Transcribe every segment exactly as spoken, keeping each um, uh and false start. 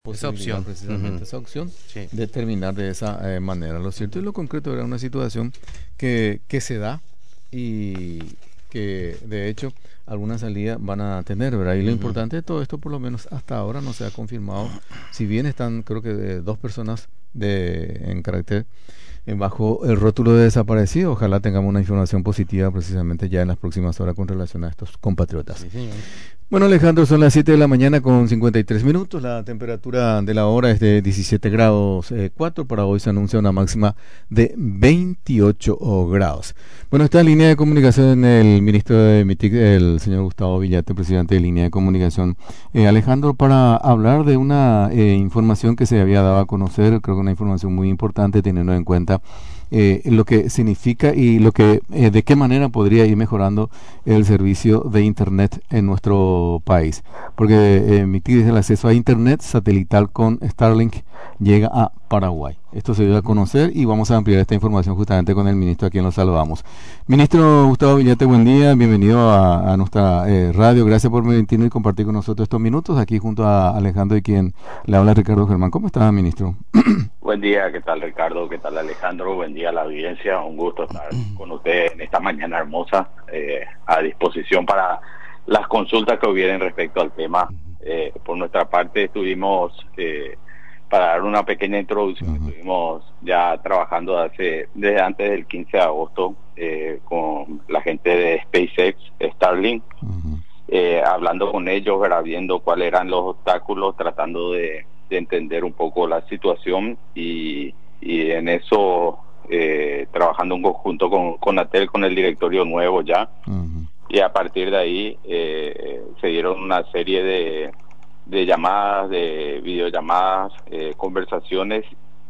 esa opción, precisamente uh-huh. esa opción, sí. de terminar de esa eh, manera. Lo cierto y lo concreto era una situación que, que se da y que de hecho alguna salida van a tener, ¿verdad? Y lo uh-huh. importante de todo esto, por lo menos hasta ahora no se ha confirmado, si bien están creo que de dos personas de en carácter eh, bajo el rótulo de desaparecido, ojalá tengamos una información positiva precisamente ya en las próximas horas con relación a estos compatriotas. Sí, señor. Bueno, Alejandro, son las siete de la mañana con cincuenta y tres minutos. La temperatura de la hora es de diecisiete grados cuatro. Para hoy se anuncia una máxima de veintiocho grados. Bueno, está en línea de comunicación el ministro de MITIC, el señor Gustavo Villate, presidente de línea de comunicación. Eh, Alejandro, para hablar de una eh, información que se había dado a conocer, creo que una información muy importante teniendo en cuenta Eh, lo que significa y lo que eh, de qué manera podría ir mejorando el servicio de internet en nuestro país, porque eh, MITIC, el acceso a internet satelital con Starlink llega a Paraguay. Esto se dio a conocer y vamos a ampliar esta información justamente con el ministro, a quien lo saludamos. Ministro Gustavo Villate, buen día, bienvenido a, a nuestra eh, radio. Gracias por permitirnos y compartir con nosotros estos minutos aquí junto a Alejandro y quien le habla, Ricardo Germán. ¿Cómo está, ministro? Buen día, ¿qué tal, Ricardo? ¿Qué tal, Alejandro? Buen día a la audiencia, un gusto estar con ustedes en esta mañana hermosa, eh, a disposición para las consultas que hubieran respecto al tema. Eh, por nuestra parte estuvimos, eh, para dar una pequeña introducción, uh-huh. estuvimos ya trabajando hace, desde antes del quince de agosto eh, con la gente de SpaceX, Starlink, uh-huh. eh, hablando con ellos, ¿verdad? Viendo cuáles eran los obstáculos, tratando de de entender un poco la situación y, y en eso eh, trabajando en conjunto con Conatel, con el directorio nuevo ya, uh-huh. y a partir de ahí eh, se dieron una serie de, de llamadas, de videollamadas, eh, conversaciones,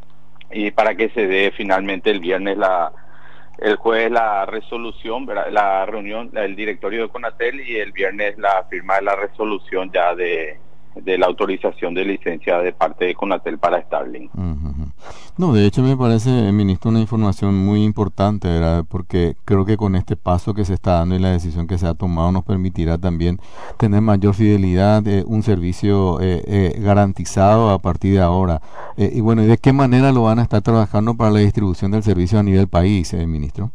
y para que se dé finalmente el viernes la el jueves la resolución, ¿verdad? La reunión del directorio de Conatel, y el viernes la firma de la resolución ya de de la autorización de licencia de parte de Conatel para Starlink. Uh-huh. No, de hecho me parece, ministro, una información muy importante, ¿verdad? Porque creo que con este paso que se está dando y la decisión que se ha tomado nos permitirá también tener mayor fidelidad, eh, un servicio eh, eh, garantizado a partir de ahora. Eh, y bueno, ¿y de qué manera lo van a estar trabajando para la distribución del servicio a nivel país, eh, ministro?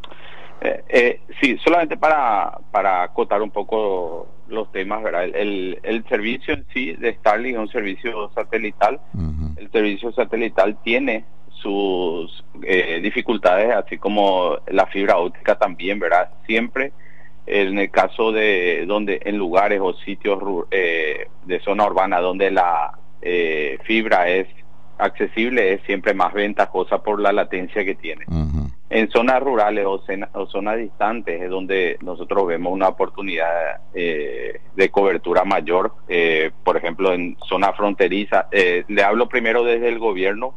Eh, eh, sí, solamente para para acotar un poco los temas, ¿verdad? El, el, el servicio en sí de Starlink es un servicio satelital. Uh-huh. El servicio satelital tiene sus eh, dificultades, así como la fibra óptica también, ¿verdad? Siempre en el caso de donde en lugares o sitios eh, de zona urbana donde la eh, fibra es accesible, es siempre más ventajosa por la latencia que tiene. Uh-huh. En zonas rurales o, cena, o zonas distantes es donde nosotros vemos una oportunidad eh, de cobertura mayor. Eh, por ejemplo, en zona fronteriza, eh, le hablo primero desde el gobierno,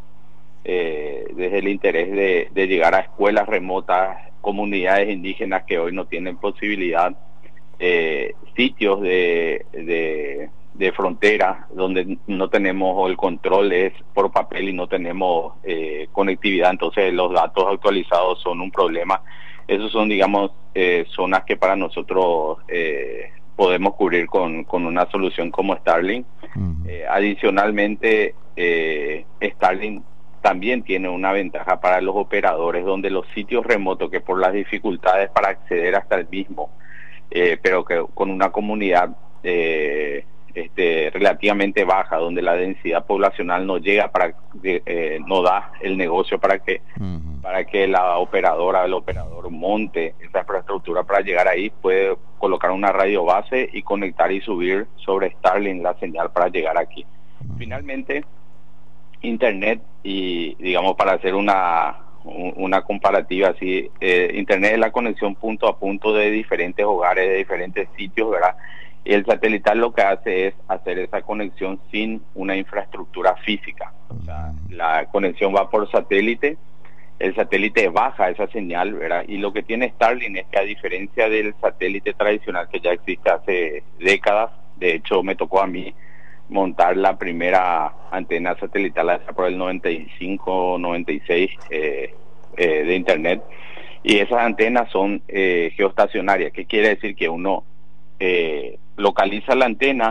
eh, desde el interés de, de llegar a escuelas remotas, comunidades indígenas que hoy no tienen posibilidad, eh, sitios de... de de frontera donde no tenemos, o el control es por papel y no tenemos eh, conectividad, entonces los datos actualizados son un problema. Esos son, digamos, eh, zonas que para nosotros eh, podemos cubrir con, con una solución como Starlink. Uh-huh. Eh, adicionalmente, eh, Starlink también tiene una ventaja para los operadores, donde los sitios remotos, que por las dificultades para acceder hasta el mismo, eh, pero que con una comunidad eh, Este, relativamente baja, donde la densidad poblacional no llega para eh, no da el negocio para que uh-huh. para que la operadora, el operador monte esa infraestructura para llegar ahí, puede colocar una radio base y conectar y subir sobre Starlink la señal para llegar aquí. Uh-huh. Finalmente, internet, y digamos para hacer una una comparativa así, eh, internet es la conexión punto a punto de diferentes hogares, de diferentes sitios, ¿verdad? Y el satelital lo que hace es hacer esa conexión sin una infraestructura física. O sea, la conexión va por satélite, el satélite baja esa señal, ¿verdad? Y lo que tiene Starlink es que, a diferencia del satélite tradicional que ya existe hace décadas, de hecho me tocó a mí montar la primera antena satelital allá por el noventa y cinco, noventa y seis eh, eh, de internet, y esas antenas son eh, geoestacionarias, que quiere decir que uno eh, localiza la antena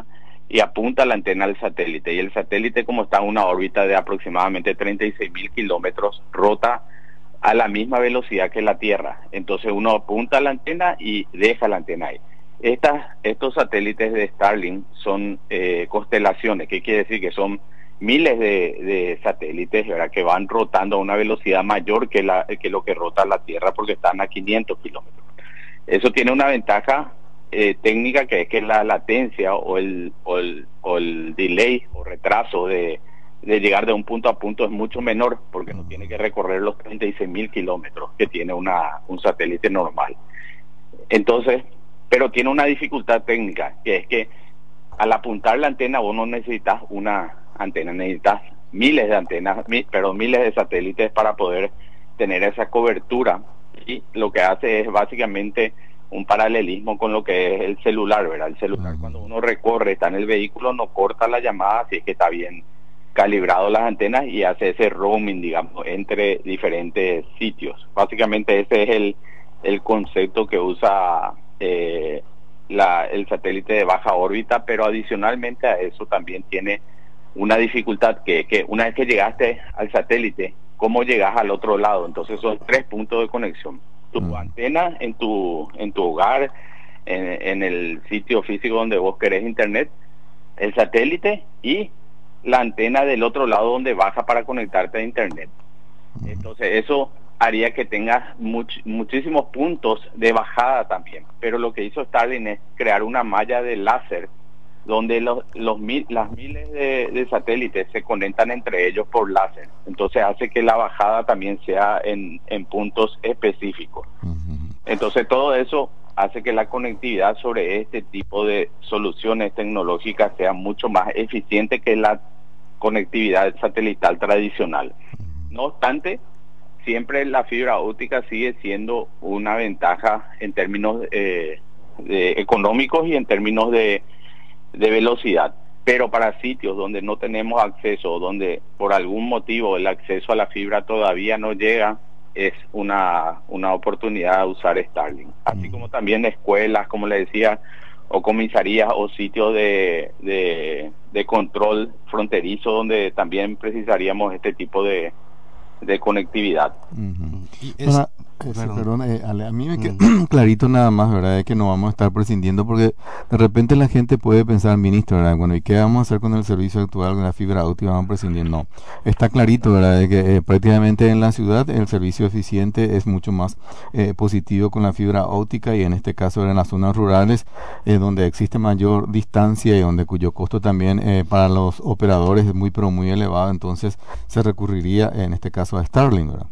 y apunta la antena al satélite. Y el satélite, como está en una órbita de aproximadamente treinta y seis mil kilómetros, rota a la misma velocidad que la Tierra. Entonces uno apunta la antena y deja la antena ahí. Estas, estos satélites de Starlink son eh, constelaciones, que quiere decir que son miles de, de satélites, ¿verdad?, que van rotando a una velocidad mayor que, la, que lo que rota la Tierra, porque están a quinientos kilómetros. Eso tiene una ventaja eh, técnica, que es que la latencia o el, o el, o el delay o retraso de, de llegar de un punto a punto es mucho menor, porque no tiene que recorrer los treinta y seis mil kilómetros que tiene una, un satélite normal. Entonces, pero tiene una dificultad técnica, que es que al apuntar la antena vos no necesitas una antena, necesitas miles de antenas, mil, perdón, miles de satélites para poder tener esa cobertura, y lo que hace es básicamente un paralelismo con lo que es el celular, ¿verdad? El celular, cuando uno recorre, está en el vehículo, no corta la llamada si es que está bien calibrado las antenas, y hace ese roaming, digamos, entre diferentes sitios. Básicamente ese es el, el concepto que usa eh, la, el satélite de baja órbita, pero adicionalmente a eso también tiene una dificultad, que que una vez que llegaste al satélite, ¿cómo llegas al otro lado? Entonces son tres puntos de conexión: tu uh-huh. antena en tu en tu hogar, en, en el sitio físico donde vos querés internet, el satélite y la antena del otro lado donde baja para conectarte a internet. Uh-huh. Entonces eso haría que tengas much, muchísimos puntos de bajada también, pero lo que hizo Starlink es crear una malla de láser donde los, los mil, las miles de, de satélites se conectan entre ellos por láser. Entonces hace que la bajada también sea en, en puntos específicos. Uh-huh. Entonces todo eso hace que la conectividad sobre este tipo de soluciones tecnológicas sea mucho más eficiente que la conectividad satelital tradicional. Uh-huh. No obstante, siempre la fibra óptica sigue siendo una ventaja en términos eh, de económicos y en términos de de velocidad, pero para sitios donde no tenemos acceso, donde por algún motivo el acceso a la fibra todavía no llega, es una, una oportunidad de usar Starlink. Así como también escuelas, como le decía, o comisarías o sitios de, de, de control fronterizo, donde también precisaríamos este tipo de, de conectividad. Uh-huh. Y es, Para, eh, perdón, perdón eh, Ale, a mí me queda uh-huh. clarito nada más, ¿verdad? De que no vamos a estar prescindiendo, porque de repente la gente puede pensar, ministro, ¿verdad? Bueno, ¿y qué vamos a hacer con el servicio actual, con la fibra óptica? Vamos a prescindir. No, está clarito, ¿verdad? De que eh, prácticamente en la ciudad el servicio eficiente es mucho más eh, positivo con la fibra óptica, y en este caso en las zonas rurales, eh, donde existe mayor distancia y donde cuyo costo también eh, para los operadores es muy, pero muy elevado, entonces se recurriría en este caso a Starlink, ¿verdad?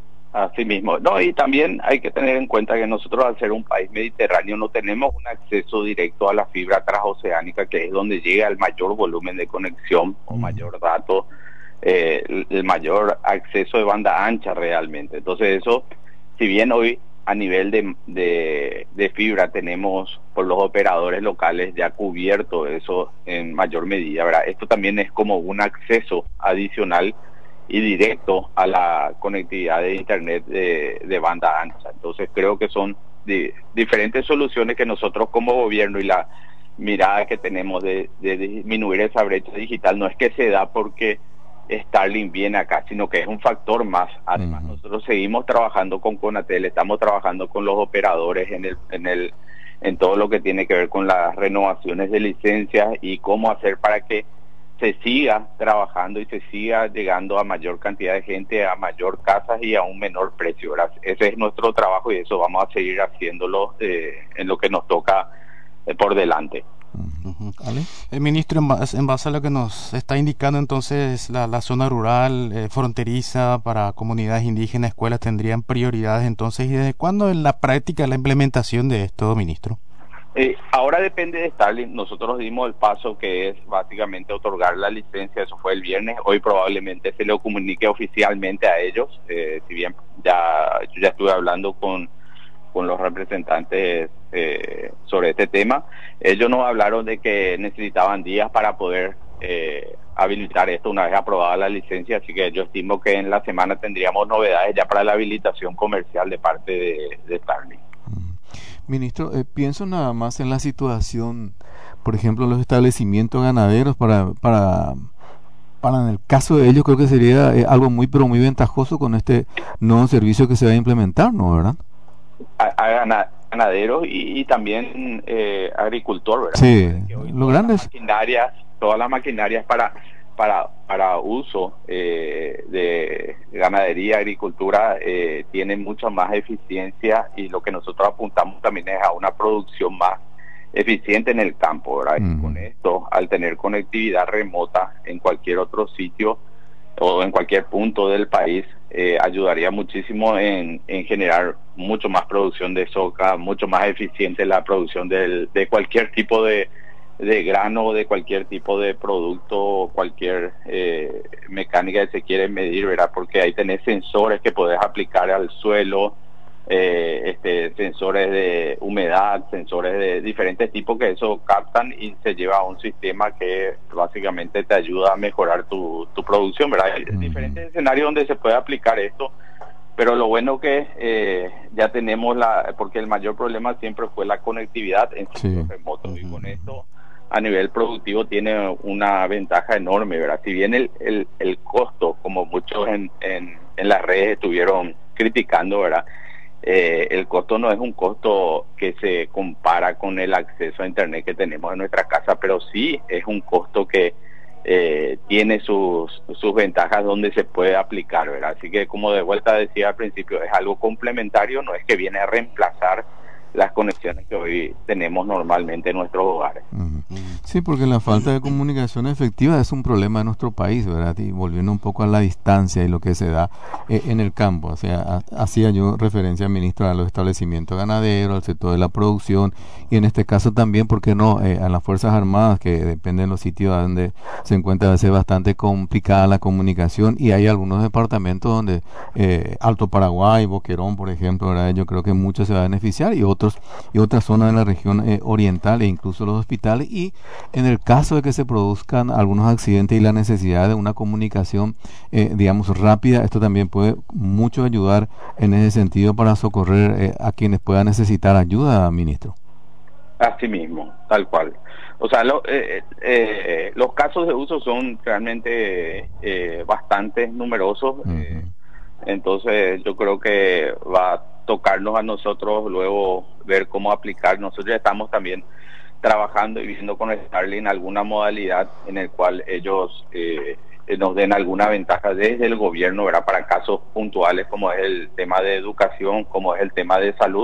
Así mismo. No, y también hay que tener en cuenta que nosotros, al ser un país mediterráneo, no tenemos un acceso directo a la fibra transoceánica, que es donde llega el mayor volumen de conexión o mayor dato, eh, el, el mayor acceso de banda ancha realmente. Entonces eso, si bien hoy a nivel de, de, de fibra tenemos por los operadores locales ya cubierto eso en mayor medida, ¿verdad? Esto también es como un acceso adicional y directo a la conectividad de internet de, de banda ancha. Entonces creo que son di, diferentes soluciones que nosotros como gobierno, y la mirada que tenemos de, de disminuir esa brecha digital, no es que se da porque Starlink viene acá, sino que es un factor más. Además, uh-huh. nosotros seguimos trabajando con Conatel, estamos trabajando con los operadores en el en el en todo lo que tiene que ver con las renovaciones de licencias y cómo hacer para que se siga trabajando y se siga llegando a mayor cantidad de gente, a mayor casas y a un menor precio. Ese es nuestro trabajo y eso vamos a seguir haciéndolo eh, en lo que nos toca eh, por delante. Uh-huh. ¿Ale? Eh, ministro, en base, en base a lo que nos está indicando, entonces la, la zona rural, eh, fronteriza, para comunidades indígenas, escuelas tendrían prioridades entonces. ¿Y desde cuándo en la práctica la implementación de esto, ministro? Eh, ahora depende de Starlink. Nosotros dimos el paso que es básicamente otorgar la licencia, eso fue el viernes. Hoy probablemente se le comunique oficialmente a ellos, eh, si bien ya yo ya estuve hablando con, con los representantes eh, sobre este tema. Ellos nos hablaron de que necesitaban días para poder eh, habilitar esto una vez aprobada la licencia, así que yo estimo que en la semana tendríamos novedades ya para la habilitación comercial de parte de, de Starlink. Ministro, eh, pienso nada más en la situación por ejemplo, los establecimientos ganaderos para, para, para en el caso de ellos creo que sería eh, algo muy, pero muy ventajoso con este nuevo servicio que se va a implementar, ¿no? ¿Verdad? A, a ganaderos y, y también eh, agricultor, ¿verdad? Sí, lo grande es. Maquinarias, todas las maquinarias para para para uso eh, de ganadería, agricultura, eh, tienen mucha más eficiencia y lo que nosotros apuntamos también es a una producción más eficiente en el campo, ¿verdad? Uh-huh. Y con esto, al tener conectividad remota en cualquier otro sitio o en cualquier punto del país, eh, ayudaría muchísimo en, en generar mucho más producción de soja, mucho más eficiente la producción del, de cualquier tipo de, de grano, de cualquier tipo de producto, cualquier eh, mecánica que se quiere medir, ¿verdad? Porque ahí tenés sensores que podés aplicar al suelo, eh, este, sensores de humedad, sensores de diferentes tipos que eso captan y se lleva a un sistema que básicamente te ayuda a mejorar tu, tu producción, ¿verdad? Hay uh-huh. diferentes escenarios donde se puede aplicar esto, pero lo bueno que eh, ya tenemos la, porque el mayor problema siempre fue la conectividad en sitios sí. remotos uh-huh. y con esto a nivel productivo tiene una ventaja enorme, ¿verdad? Si bien el, el, el costo, como muchos en, en, en las redes estuvieron criticando, ¿verdad? Eh, el costo no es un costo que se compara con el acceso a internet que tenemos en nuestra casa, pero sí es un costo que eh, tiene sus, sus ventajas donde se puede aplicar, ¿verdad? Así que, como de vuelta decía al principio, es algo complementario, no es que viene a reemplazar las conexiones que hoy tenemos normalmente en nuestros hogares. Uh-huh. Sí, porque la falta de comunicación efectiva es un problema de nuestro país, ¿verdad? Y volviendo un poco a la distancia y lo que se da eh, en el campo, o sea, a, hacía yo referencia, ministro, a los establecimientos ganaderos, al sector de la producción y en este caso también, ¿por qué no?, eh, a las Fuerzas Armadas, que dependen de los sitios donde se encuentra a veces bastante complicada la comunicación y hay algunos departamentos donde eh, Alto Paraguay, Boquerón, por ejemplo, ¿verdad? Yo creo que mucho se va a beneficiar y otros y otras zonas de la región eh, oriental e incluso los hospitales y en el caso de que se produzcan algunos accidentes y la necesidad de una comunicación eh, digamos rápida, esto también puede mucho ayudar en ese sentido para socorrer eh, a quienes puedan necesitar ayuda, ministro. Así mismo, tal cual. O sea, lo, eh, eh, los casos de uso son realmente eh, bastante numerosos. Uh-huh. eh, entonces yo creo que va a tocarnos a nosotros luego ver cómo aplicar. Nosotros ya estamos también trabajando y viendo con Starlink alguna modalidad en el cual ellos eh, nos den alguna ventaja desde el gobierno, ¿verdad? Para casos puntuales como es el tema de educación, como es el tema de salud,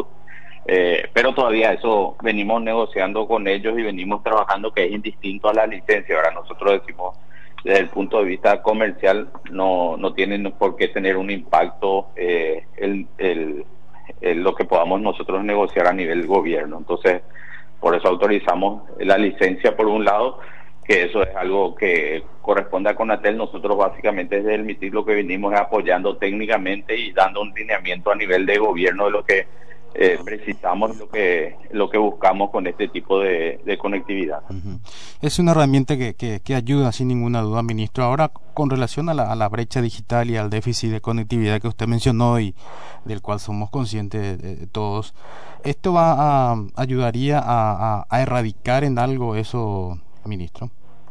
eh, pero todavía eso venimos negociando con ellos y venimos trabajando, que es indistinto a la licencia, ¿verdad? Nosotros decimos desde el punto de vista comercial no no tienen por qué tener un impacto eh, el, el, el lo que podamos nosotros negociar a nivel gobierno. Entonces por eso autorizamos la licencia por un lado, que eso es algo que corresponde a Conatel. Nosotros básicamente desde el MITIC lo que venimos es apoyando técnicamente y dando un lineamiento a nivel de gobierno de lo que eh, precisamos, lo que lo que buscamos con este tipo de, de conectividad. Uh-huh. Es una herramienta que, que, que ayuda sin ninguna duda, ministro. Ahora, con relación a la, a la brecha digital y al déficit de conectividad que usted mencionó y del cual somos conscientes de, de todos, ¿esto va a ayudaría a, a, a erradicar en algo eso, ministro?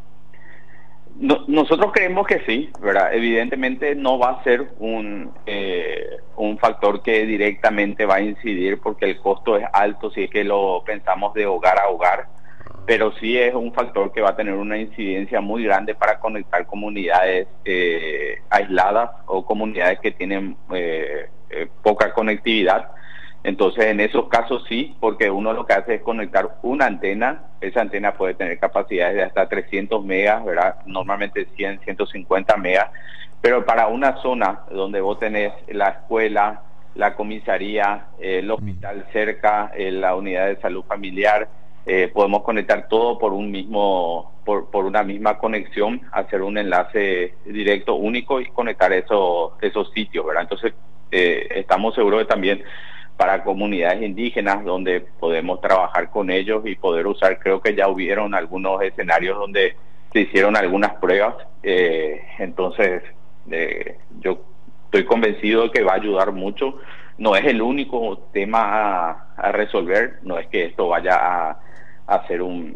No, nosotros creemos que sí, ¿verdad? Evidentemente no va a ser un eh, un factor que directamente va a incidir porque el costo es alto si es que lo pensamos de hogar a hogar, pero sí es un factor que va a tener una incidencia muy grande para conectar comunidades eh, aisladas o comunidades que tienen eh, eh, poca conectividad. Entonces, en esos casos sí, porque uno lo que hace es conectar una antena. Esa antena puede tener capacidades de hasta trescientos megas, ¿verdad? Normalmente cien, ciento cincuenta megas. Pero para una zona donde vos tenés la escuela, la comisaría, eh, el hospital cerca, eh, la unidad de salud familiar, eh, podemos conectar todo por un mismo, por, por una misma conexión, hacer un enlace directo único y conectar esos, esos sitios, ¿verdad? Entonces, eh, estamos seguros de también para comunidades indígenas donde podemos trabajar con ellos y poder usar, creo que ya hubieron algunos escenarios donde se hicieron algunas pruebas, eh, entonces eh, yo estoy convencido de que va a ayudar mucho. No es el único tema a, a resolver, no es que esto vaya a, a ser un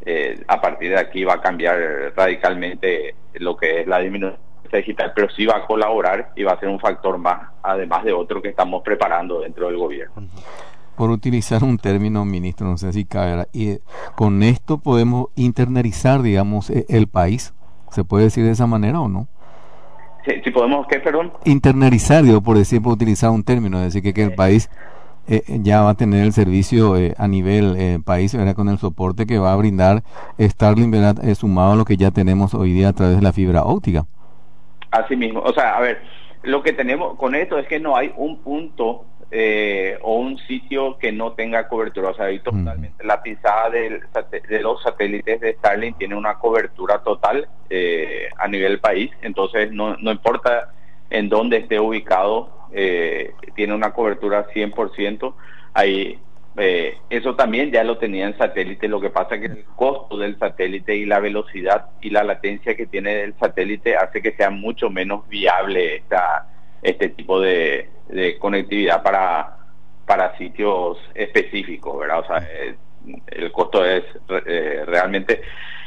eh, a partir de aquí va a cambiar radicalmente lo que es la disminución digital, pero sí va a colaborar y va a ser un factor más, además de otro que estamos preparando dentro del gobierno. Por utilizar un término, ministro, no sé si cabe, y con esto podemos internalizar, digamos, el país. ¿Se puede decir de esa manera o no? Si, si podemos, ¿qué, perdón? Internalizar, digo, por decir, por utilizar un término, es decir, que, que el país eh, ya va a tener el servicio eh, a nivel eh, país, ¿verdad? Con el soporte que va a brindar Starlink, ¿verdad? Eh, sumado a lo que ya tenemos hoy día a través de la fibra óptica. Así mismo, o sea, a ver, lo que tenemos con esto es que no hay un punto eh, o un sitio que no tenga cobertura, o sea, ahí totalmente uh-huh. La pisada del, de los satélites de Starlink tiene una cobertura total eh, a nivel país, entonces no, no importa en dónde esté ubicado, eh, tiene una cobertura cien por ciento, ahí eh, eso también ya lo tenía en satélite, lo que pasa es que el costo del satélite y la velocidad y la latencia que tiene el satélite hace que sea mucho menos viable esta, este tipo de, de conectividad para, para sitios específicos, ¿verdad? O sea, eh, el costo es eh, realmente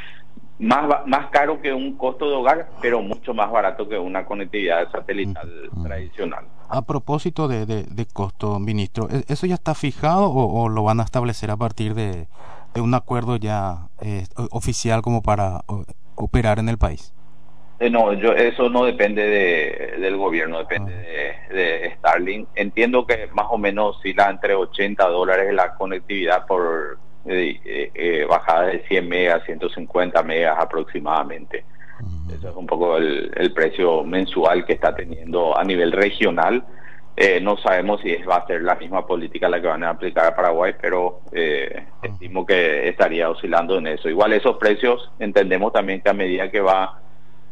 más más caro que un costo de hogar, pero mucho más barato que una conectividad satelital uh-huh. tradicional. A propósito de, de, de costo, ministro, ¿eso ya está fijado o, o lo van a establecer a partir de, de un acuerdo ya eh, oficial como para o, operar en el país? Eh, no, yo eso no depende de, del gobierno, depende uh-huh. de, de Starlink. Entiendo que más o menos oscila entre ochenta dólares la conectividad por eh, eh, bajada de cien megas, ciento cincuenta megas aproximadamente. Uh-huh. Eso es un poco el, el precio mensual que está teniendo a nivel regional. Eh, no sabemos si es, va a ser la misma política la que van a aplicar a Paraguay, pero eh, uh-huh. estimo que estaría oscilando en eso. Igual esos precios entendemos también que a medida que va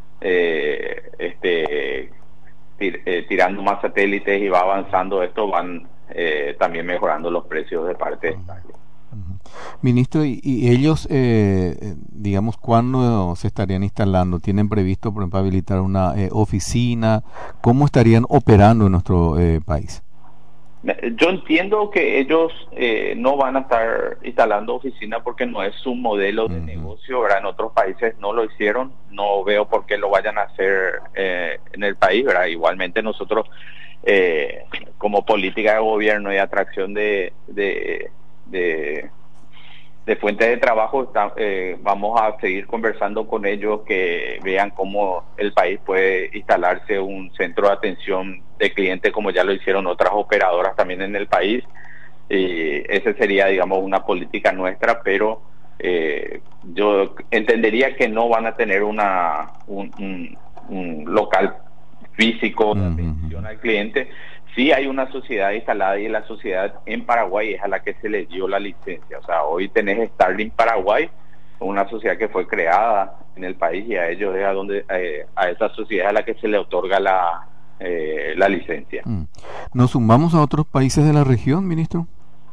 eh, este tir, eh, tirando más satélites y va avanzando esto, van eh, también mejorando los precios de parte uh-huh. de Starlink. Ministro, ¿y, y ellos, eh, digamos, cuándo se estarían instalando? ¿Tienen previsto, por ejemplo, habilitar una eh, oficina? ¿Cómo estarían operando en nuestro eh, país? Yo entiendo que ellos eh, no van a estar instalando oficina porque no es su modelo de uh-huh. negocio, ¿verdad? En otros países no lo hicieron, no veo por qué lo vayan a hacer eh, en el país, ¿verdad? Igualmente nosotros, eh, como política de gobierno y atracción de... de, de de fuentes de trabajo, está, eh, vamos a seguir conversando con ellos, que vean cómo el país puede instalarse un centro de atención de clientes como ya lo hicieron otras operadoras también en el país, y esa sería, digamos, una política nuestra, pero eh, yo entendería que no van a tener una un, un, un local físico de atención al cliente. Sí hay una sociedad instalada y la sociedad en Paraguay es a la que se le dio la licencia. O sea, hoy tenés Starlink Paraguay, una sociedad que fue creada en el país, y a ellos es a donde eh, a esa sociedad a la que se le otorga la eh, la licencia. ¿Nos sumamos a otros países de la región, ministro?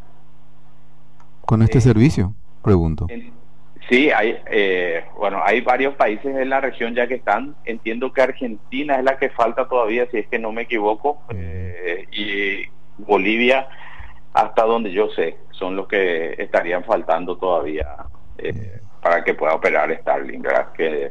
Con este eh, servicio, pregunto. En, Sí, hay eh, bueno, hay varios países en la región ya que están. Entiendo que Argentina es la que falta todavía, si es que no me equivoco, eh, y Bolivia, hasta donde yo sé, son los que estarían faltando todavía eh, para que pueda operar Starlink, ¿verdad? Que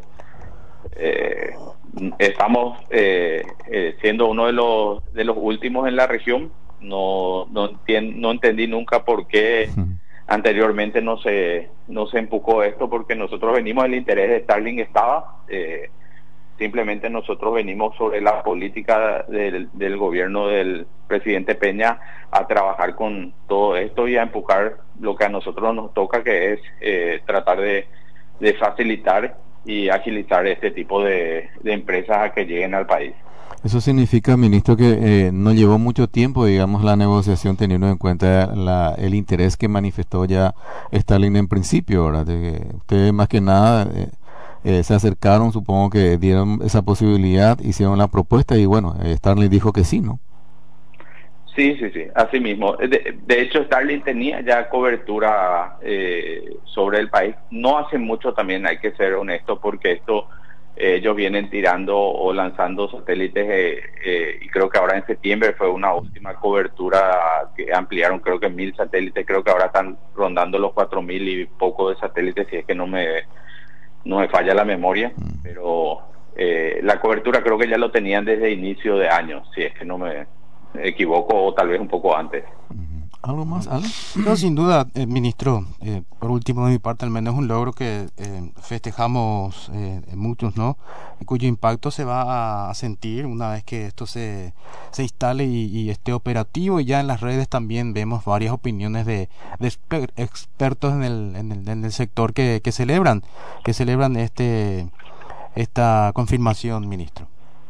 eh, estamos eh, eh, siendo uno de los de los últimos en la región. No no, entien, no entendí nunca por qué anteriormente no se no se empujó esto, porque nosotros venimos, el interés de Starlink estaba, eh, simplemente nosotros venimos sobre la política del, del gobierno del presidente Peña a trabajar con todo esto y a empujar lo que a nosotros nos toca, que es eh, tratar de, de facilitar y agilizar este tipo de, de empresas a que lleguen al país. Eso significa, ministro, que eh, no llevó mucho tiempo, digamos, la negociación, teniendo en cuenta la, el interés que manifestó ya Starlink en principio, ¿verdad? De que ustedes más que nada eh, eh, se acercaron, supongo que dieron esa posibilidad, hicieron la propuesta y bueno, eh, Starlink dijo que sí, ¿no? Sí, sí, sí, así mismo. De, de hecho, Starlink tenía ya cobertura eh, sobre el país. No hace mucho también, hay que ser honesto, porque esto Eh, ellos vienen tirando o lanzando satélites eh, eh, y creo que ahora en septiembre fue una última cobertura que ampliaron, creo que mil satélites, creo que ahora están rondando los cuatro mil y poco de satélites, si es que no me no me falla la memoria, pero eh, la cobertura creo que ya lo tenían desde inicio de año, si es que no me equivoco, o tal vez un poco antes. ¿Algo más, Ale? No, sin duda, eh, ministro, eh, por último de mi parte al menos es un logro que eh, festejamos eh, muchos, ¿no? Y cuyo impacto se va a sentir una vez que esto se, se instale y, y esté operativo, y ya en las redes también vemos varias opiniones de, de exper- expertos en el, en el, en el sector que, que celebran, que celebran este esta confirmación, ministro.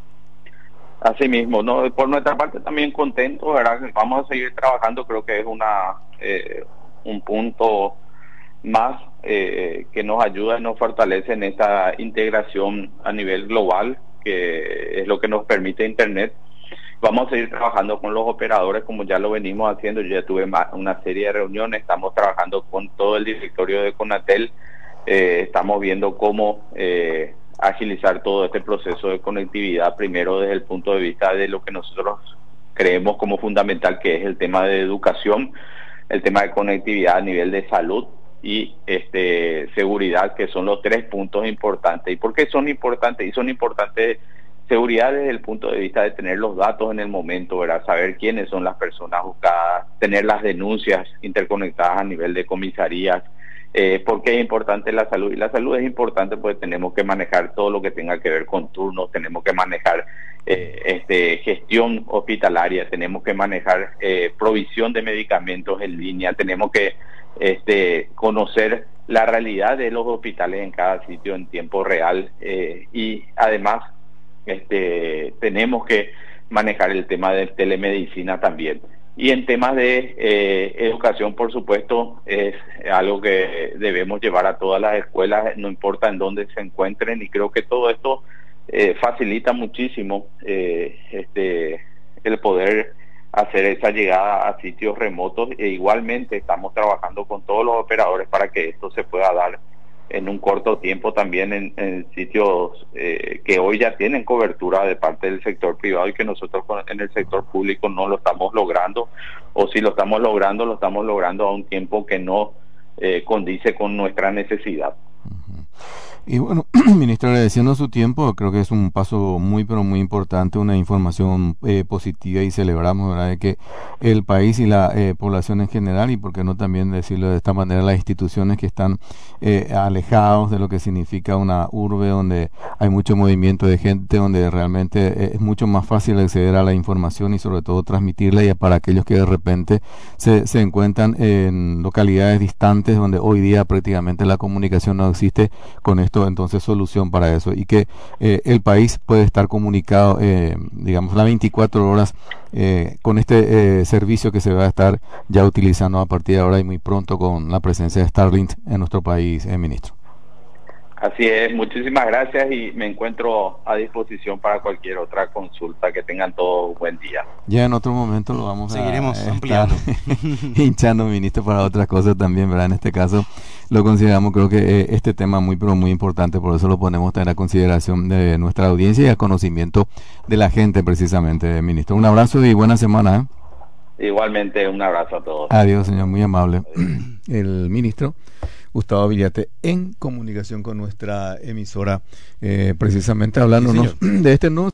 Así mismo, no, por nuestra parte también contento, ¿verdad? Vamos a seguir trabajando, creo que es una eh, un punto más eh, que nos ayuda y nos fortalece en esta integración a nivel global, que es lo que nos permite Internet. Vamos a seguir trabajando con los operadores como ya lo venimos haciendo. Yo ya tuve más, una serie de reuniones, estamos trabajando con todo el directorio de Conatel, eh, estamos viendo cómo eh, agilizar todo este proceso de conectividad, primero desde el punto de vista de lo que nosotros creemos como fundamental, que es el tema de educación, el tema de conectividad a nivel de salud y este seguridad, que son los tres puntos importantes. ¿Y por qué son importantes? Y son importantes seguridad desde el punto de vista de tener los datos en el momento, ¿verdad? Saber quiénes son las personas buscadas, tener las denuncias interconectadas a nivel de comisarías. Eh, ¿Por qué es importante la salud? Y la salud es importante porque tenemos que manejar todo lo que tenga que ver con turnos, tenemos que manejar eh, este, gestión hospitalaria, tenemos que manejar eh, provisión de medicamentos en línea, tenemos que este, conocer la realidad de los hospitales en cada sitio en tiempo real eh, y además este, tenemos que manejar el tema de telemedicina también. Y en temas de eh, educación, por supuesto, es algo que debemos llevar a todas las escuelas, no importa en dónde se encuentren, y creo que todo esto eh, facilita muchísimo eh, este el poder hacer esa llegada a sitios remotos, e igualmente estamos trabajando con todos los operadores para que esto se pueda dar en un corto tiempo también en, en sitios eh, que hoy ya tienen cobertura de parte del sector privado y que nosotros en el sector público no lo estamos logrando, o si lo estamos logrando, lo estamos logrando a un tiempo que no eh, condice con nuestra necesidad. Y bueno, ministro, agradeciendo su tiempo, creo que es un paso muy, pero muy importante, una información eh, positiva, y celebramos, ¿verdad?, de que el país y la eh, población en general, y por qué no también decirlo de esta manera, las instituciones que están eh, alejados de lo que significa una urbe donde hay mucho movimiento de gente, donde realmente eh, es mucho más fácil acceder a la información y sobre todo transmitirla, y para aquellos que de repente se, se encuentran en localidades distantes donde hoy día prácticamente la comunicación no existe, con esto entonces solución para eso, y que eh, el país puede estar comunicado eh, digamos las veinticuatro horas eh, con este eh, servicio que se va a estar ya utilizando a partir de ahora y muy pronto con la presencia de Starlink en nuestro país, eh, ministro. Así es, muchísimas gracias y me encuentro a disposición para cualquier otra consulta. Que tengan todos un buen día. Ya en otro momento lo vamos Seguiremos a ampliando. hinchando, ministro, para otras cosas también, ¿verdad? En este caso lo consideramos, creo que eh, este tema muy, pero muy importante, por eso lo ponemos también a consideración de nuestra audiencia y a conocimiento de la gente precisamente, ministro. Un abrazo y buena semana, ¿eh? Igualmente, un abrazo a todos. Adiós, señor, muy amable. El ministro Gustavo Villate, en comunicación con nuestra emisora, eh, precisamente hablándonos sí, de este nuevo